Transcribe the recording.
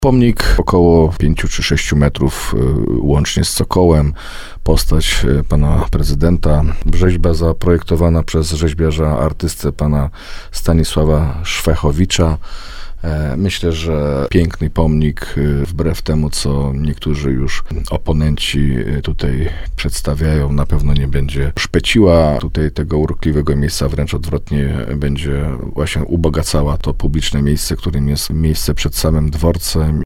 Pomnik około 5 czy 6 metrów, łącznie z cokołem, postać pana prezydenta. Rzeźba zaprojektowana przez rzeźbiarza artystę pana Stanisława Szwechowicza. Myślę, że piękny pomnik, wbrew temu, co niektórzy już oponenci tutaj przedstawiają, na pewno nie będzie szpeciła tutaj tego urokliwego miejsca, wręcz odwrotnie, będzie właśnie ubogacała to publiczne miejsce, którym jest miejsce przed samym dworcem